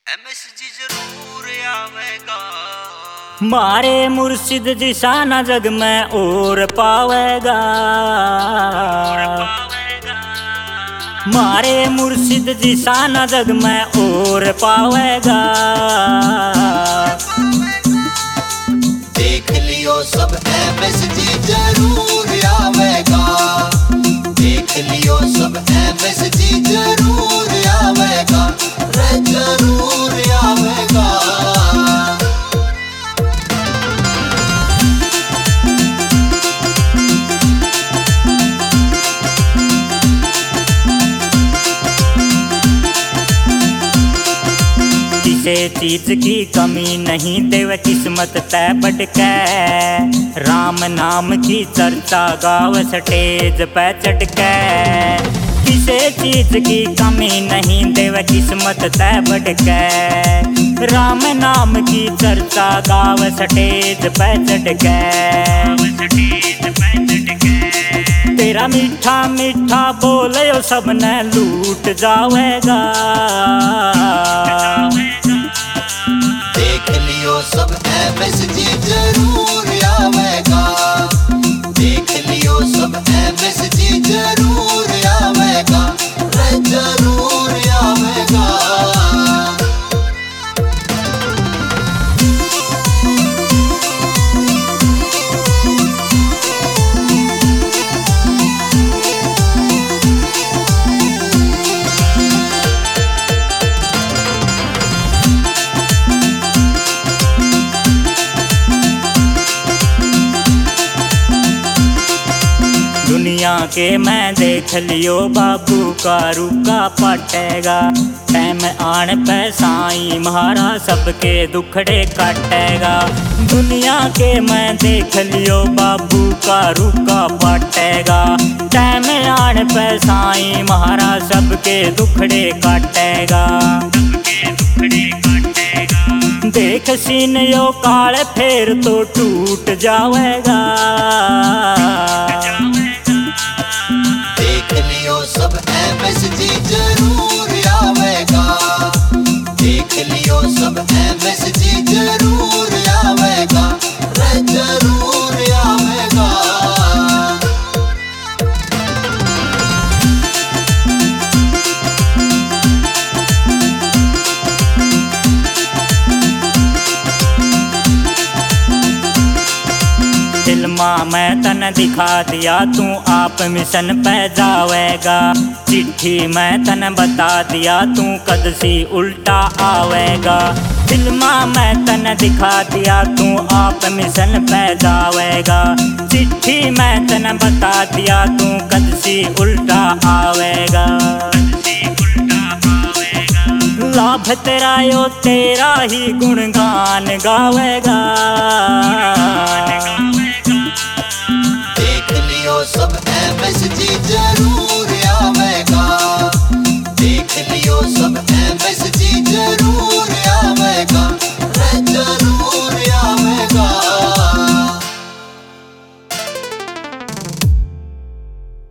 MSG जरूर आवेगा। मारे मुर्शिद जिसा न जग में और पावेगा। मारे मुर्शिद जिसा न जग में और पावेगा। देख लियो सब MSG जरूर आवेगा। देख लियो सब MSG जरूर आवेगा। रे जरूर आवेगा। किसे चीज की कमी नहीं देव किस्मत तय बटकै। राम नाम की चर्चा गाव स्टेज पे चटकै। किसे चीज की कमी नहीं देव किस्मत तय बटकै। राम नाम की चर्चा गाव स्टेज पे चटकै। तेरा मीठा मीठा बोले सबने लूट जावेगा। देख लियो सब MSG जरूर आवेगा। देख लियो सब MSG जरूर आवेगा। रे जरूर आवेगा। दुनिया के मैं देख लियो बाबू का रुका पटेगा। टाइम आने पे साईं महारा सबके दुखड़े काटेगा। दुनिया के मैं देख लियो बाबू का रुका पटेगा। टाइम आने पे साईं महारा सबके दुखड़े काटेगा। देख सीन यो काल फेर तो टूट जावेगा। देख लियो सब MSG जरूर आवेगा। देख लियो सब MSG जरूर आवेगा। रे जरूर आवेगा। फिल्मा मैं तन दिखा दिया तू आप मिशन पे जावेगा। चिट्ठी मैं तन बता दिया तू कद सी उल्टा आवेगा। फिल्मा मैं तन दिखा दिया तू आप मिशन पे जावेगा। चिट्ठी मैं तन बता दिया तू कद सी उल्टा आवेगा। लाभ तेरा यो तेरा ही गुणगान गावेगा। देख लियो सब MSG जरूर